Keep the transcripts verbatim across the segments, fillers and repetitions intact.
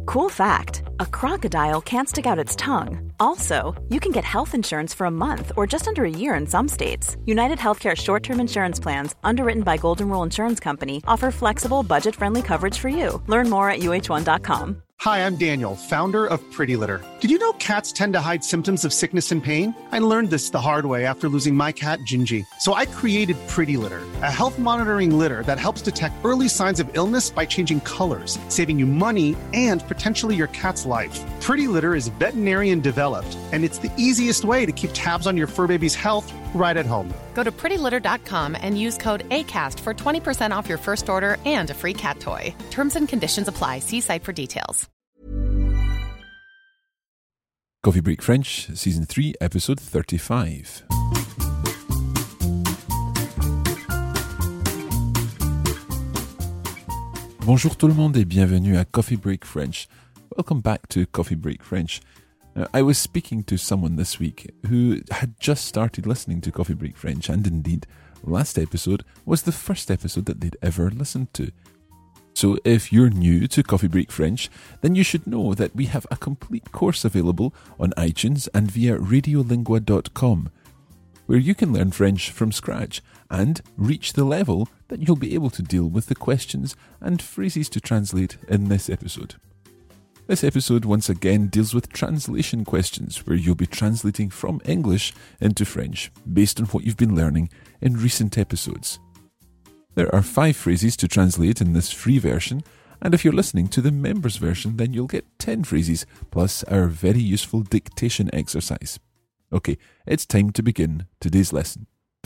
Cool fact, a crocodile can't stick out its tongue. Also, you can get health insurance for a month or just under a year in some states. United Healthcare short-term insurance plans, underwritten by Golden Rule Insurance Company, offer flexible, budget-friendly coverage for you. Learn more at U H one dot com. Hi, I'm Daniel, founder of Pretty Litter. Did you know cats tend to hide symptoms of sickness and pain? I learned this the hard way after losing my cat, Gingy. So I created Pretty Litter, a health monitoring litter that helps detect early signs of illness by changing colors, saving you money and potentially your cat's life. Pretty Litter is veterinarian developed, and it's the easiest way to keep tabs on your fur baby's health right at home. Go to pretty litter dot com and use code ACAST for twenty percent off your first order and a free cat toy. Terms and conditions apply. See site for details. Coffee Break French, Season three, Episode thirty-five. Bonjour tout le monde et bienvenue à Coffee Break French. Welcome back to Coffee Break French. Uh, I was speaking to someone this week who had just started listening to Coffee Break French, and indeed, last episode was the first episode that they'd ever listened to. So if you're new to Coffee Break French, then you should know that we have a complete course available on iTunes and via radiolingua dot com, where you can learn French from scratch and reach the level that you'll be able to deal with the questions and phrases to translate in this episode. This episode once again deals with translation questions, where you'll be translating from English into French based on what you've been learning in recent episodes. There are five phrases to translate in this free version, and if you're listening to the members version, then you'll get ten phrases plus our very useful dictation exercise. Okay, it's time to begin today's lesson.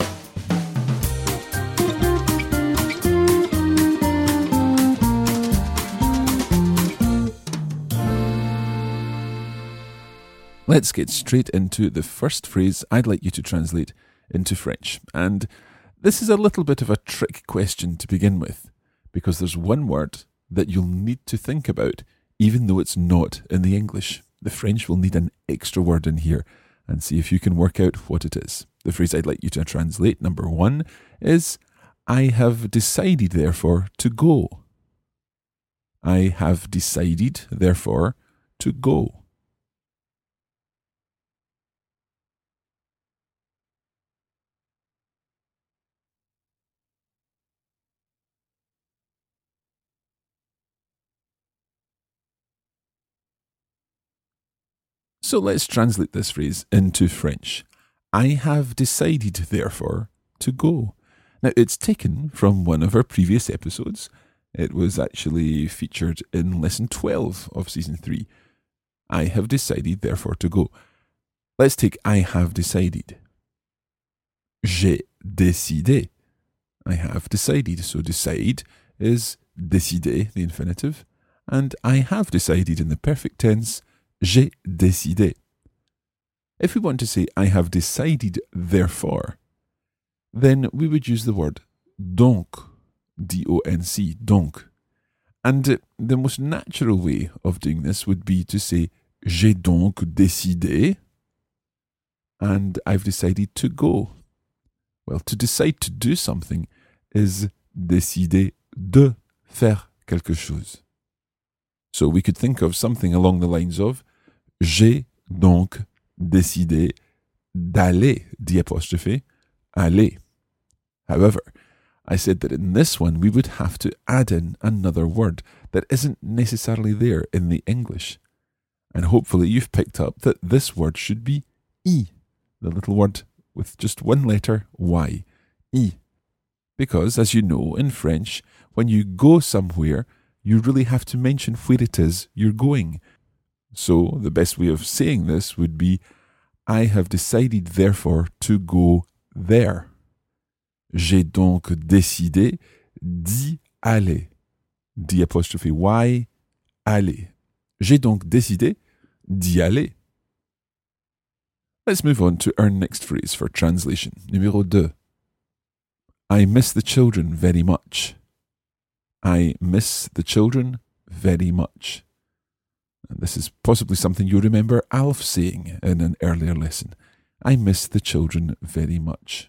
Let's get straight into the first phrase I'd like you to translate into French. And this is a little bit of a trick question to begin with, because there's one word that you'll need to think about, even though it's not in the English. The French will need an extra word in here, and see if you can work out what it is. The phrase I'd like you to translate, number one, is I have decided, therefore, to go. I have decided, therefore, to go. So let's translate this phrase into French. I have decided, therefore, to go. Now, it's taken from one of our previous episodes. It was actually featured in lesson twelve of season three. I have decided, therefore, to go. Let's take I have decided. J'ai décidé. I have decided. So decide is décider, the infinitive. And I have decided in the perfect tense, j'ai décidé. If we want to say I have decided, therefore, then we would use the word donc, D O N C, donc. And the most natural way of doing this would be to say j'ai donc décidé, and I've decided to go. Well, to decide to do something is décider de faire quelque chose. So we could think of something along the lines of j'ai donc décidé d'aller, d'apostrophe, aller. However, I said that in this one we would have to add in another word that isn't necessarily there in the English. And hopefully you've picked up that this word should be I, the little word with just one letter, Y, I. Because, as you know, in French, when you go somewhere, you really have to mention where it is you're going. So the best way of saying this would be, I have decided, therefore, to go there. J'ai donc décidé d'y aller. D apostrophe Y, aller. J'ai donc décidé d'y aller. Let's move on to our next phrase for translation. Numéro deux. I miss the children very much. I miss the children very much. And this is possibly something you remember Alf saying in an earlier lesson. I miss the children very much.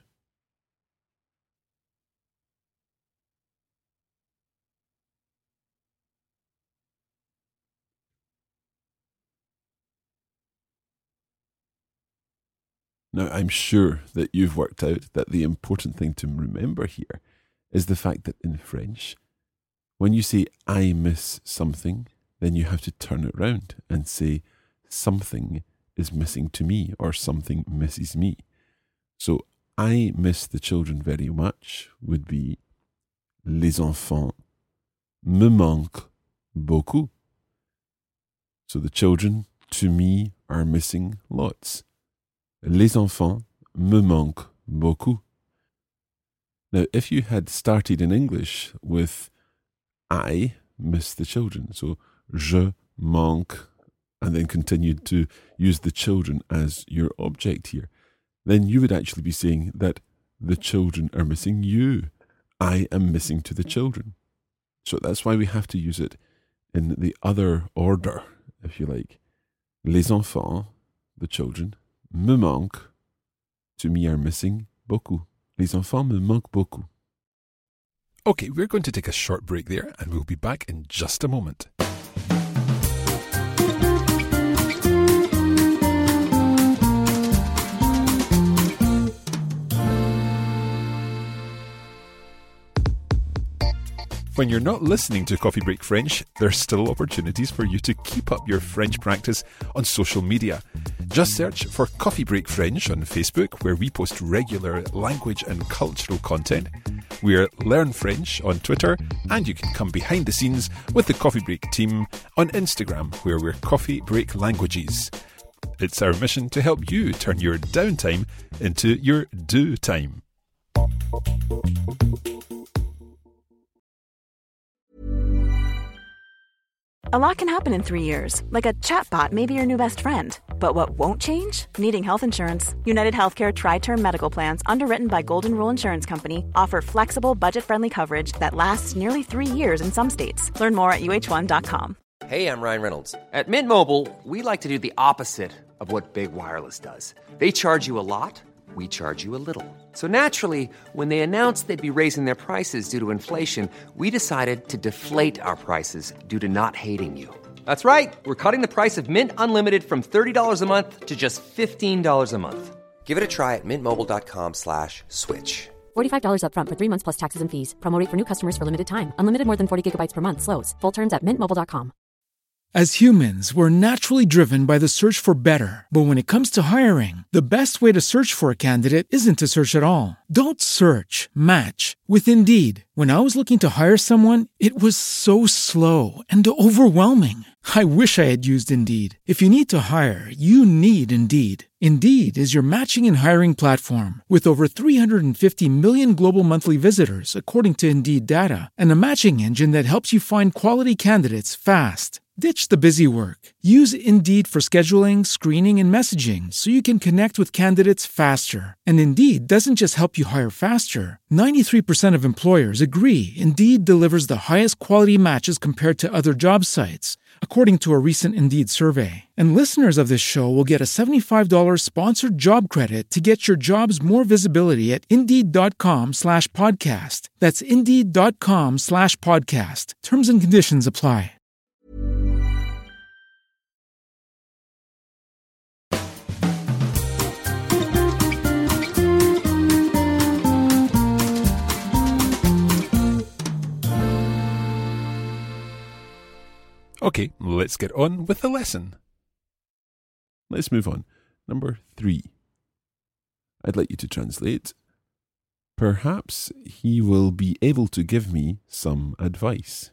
Now, I'm sure that you've worked out that the important thing to remember here is the fact that in French, when you say I miss something, then you have to turn it round and say something is missing to me or something misses me. So I miss the children very much would be les enfants me manquent beaucoup. So the children to me are missing lots. Les enfants me manquent beaucoup. Now, if you had started in English with I miss the children, so je manque, and then continued to use the children as your object here, then you would actually be saying that the children are missing you. I am missing to the children. So that's why we have to use it in the other order, if you like. Les enfants, the children, me manquent, to me are missing beaucoup. Les enfants me manquent beaucoup. Okay, we're going to take a short break there and we'll be back in just a moment. When you're not listening to Coffee Break French, there's still opportunities for you to keep up your French practice on social media. Just search for Coffee Break French on Facebook, where we post regular language and cultural content. We're Learn French on Twitter, and you can come behind the scenes with the Coffee Break team on Instagram, where we're Coffee Break Languages. It's our mission to help you turn your downtime into your do time. A lot can happen in three years, like a chatbot may be your new best friend. But what won't change? Needing health insurance. United Healthcare Tri-Term Medical Plans, underwritten by Golden Rule Insurance Company, offer flexible, budget-friendly coverage that lasts nearly three years in some states. Learn more at U H one dot com. Hey, I'm Ryan Reynolds. At Mint Mobile, we like to do the opposite of what Big Wireless does. They charge you a lot, we charge you a little. So naturally, when they announced they'd be raising their prices due to inflation, we decided to deflate our prices due to not hating you. That's right. We're cutting the price of Mint Unlimited from thirty dollars a month to just fifteen dollars a month. Give it a try at mintmobile.com slash switch. forty-five dollars up front for three months plus taxes and fees. Promo rate for new customers for limited time. Unlimited more than forty gigabytes per month. Slows full terms at mint mobile dot com. As humans, we're naturally driven by the search for better. But when it comes to hiring, the best way to search for a candidate isn't to search at all. Don't search, match with Indeed. When I was looking to hire someone, it was so slow and overwhelming. I wish I had used Indeed. If you need to hire, you need Indeed. Indeed is your matching and hiring platform with over three hundred fifty million global monthly visitors, according to Indeed data, and a matching engine that helps you find quality candidates fast. Ditch the busy work. Use Indeed for scheduling, screening, and messaging so you can connect with candidates faster. And Indeed doesn't just help you hire faster. ninety-three percent of employers agree Indeed delivers the highest quality matches compared to other job sites, according to a recent Indeed survey. And listeners of this show will get a seventy-five dollars sponsored job credit to get your jobs more visibility at Indeed.com slash podcast. That's Indeed.com slash podcast. Terms and conditions apply. Okay, let's get on with the lesson. Let's move on. Number three. I'd like you to translate. Perhaps he will be able to give me some advice.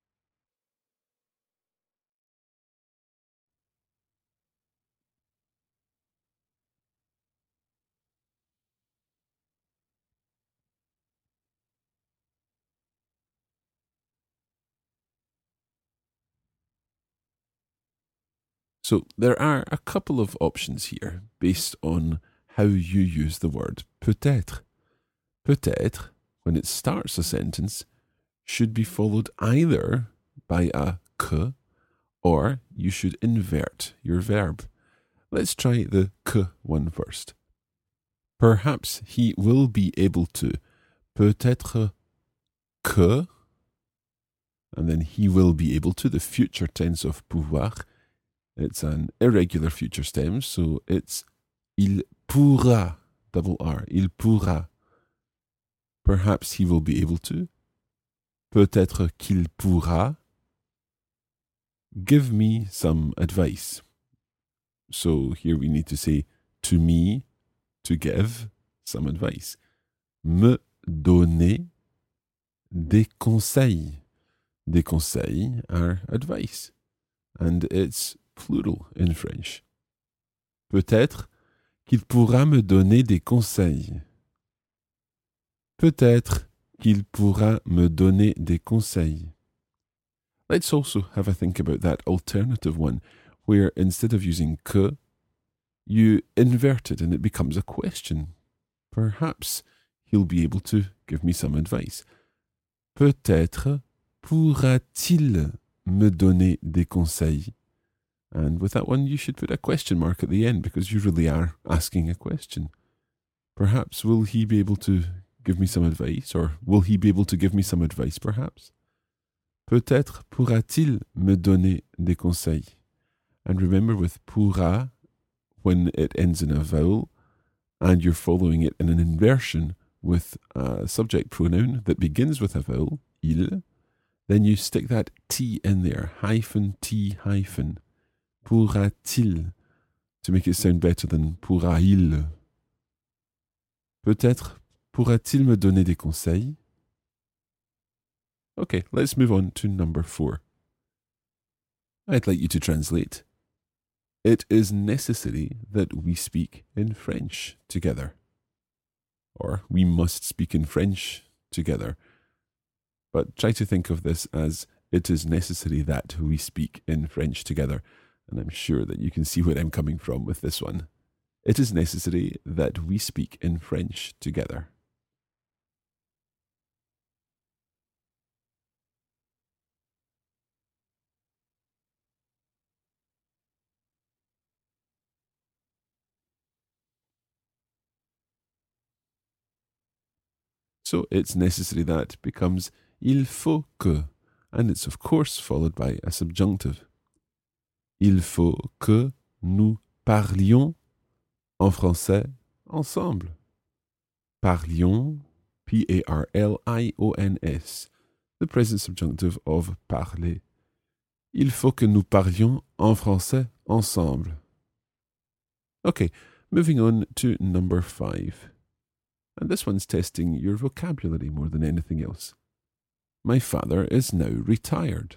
So there are a couple of options here based on how you use the word peut-être. Peut-être, when it starts a sentence, should be followed either by a que or you should invert your verb. Let's try the que one first. Perhaps he will be able to. Peut-être que, and then he will be able to, the future tense of pouvoir. It's an irregular future stem, so it's Il pourra, double R, il pourra. Perhaps he will be able to. Peut-être qu'il pourra. Give me some advice. So here we need to say to me, to give some advice. Me donner des conseils. Des conseils are advice. And it's plural in French. Peut-être qu'il pourra me donner des conseils. Peut-être qu'il pourra me donner des conseils. Let's also have a think about that alternative one, where instead of using que, you invert it and it becomes a question. Perhaps he'll be able to give me some advice. Peut-être pourra-t-il me donner des conseils? And with that one, you should put a question mark at the end because you really are asking a question. Perhaps will he be able to give me some advice? Or will he be able to give me some advice, perhaps? Peut-être pourra-t-il me donner des conseils? And remember with pourra, when it ends in a vowel, and you're following it in an inversion with a subject pronoun that begins with a vowel, il, then you stick that T in there, hyphen T hyphen. Pourra-t-il, to make it sound better than pourra-il. Peut-être pourra-t-il me donner des conseils? Okay, let's move on to number four. I'd like you to translate. It is necessary that we speak in French together. Or we must speak in French together. But try to think of this as it is necessary that we speak in French together. And I'm sure that you can see where I'm coming from with this one. It is necessary that we speak in French together. So it's necessary that becomes il faut que, and it's of course followed by a subjunctive. Il faut que nous parlions en français ensemble. Parlions, P A R L I O N S, the present subjunctive of parler. Il faut que nous parlions en français ensemble. Okay, moving on to number five. And this one's testing your vocabulary more than anything else. My father is now retired.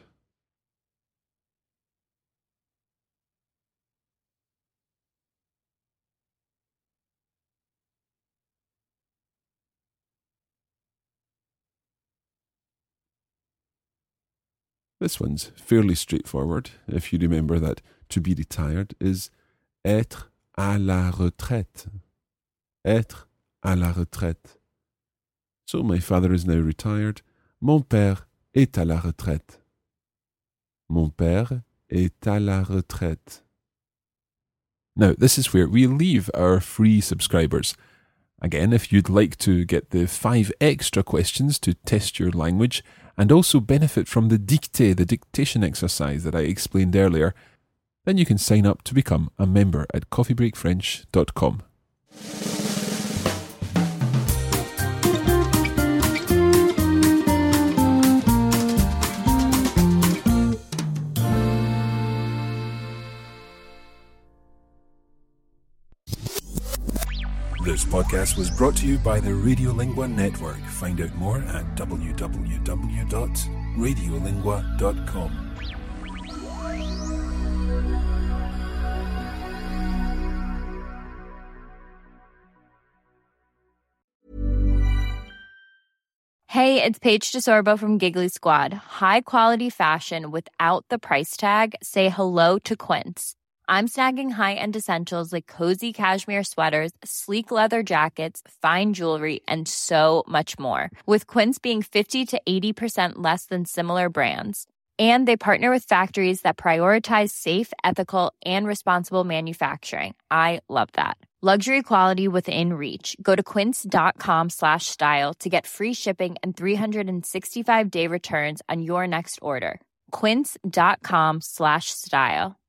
This one's fairly straightforward, if you remember that to be retired is être à la retraite. Être à la retraite. So my father is now retired. Mon père est à la retraite. Mon père est à la retraite. Now, this is where we leave our free subscribers. Again, if you'd like to get the five extra questions to test your language and also benefit from the dictée, the dictation exercise that I explained earlier, then you can sign up to become a member at coffee break french dot com. This podcast was brought to you by the Radiolingua Network. Find out more at w w w dot radiolingua dot com. Hey, it's Paige DeSorbo from Giggly Squad. High quality fashion without the price tag. Say hello to Quince. I'm snagging high-end essentials like cozy cashmere sweaters, sleek leather jackets, fine jewelry, and so much more. With Quince being fifty to eighty percent less than similar brands. And they partner with factories that prioritize safe, ethical, and responsible manufacturing. I love that. Luxury quality within reach. Go to quince.com slash style to get free shipping and three sixty-five day returns on your next order. Quince.com slash style.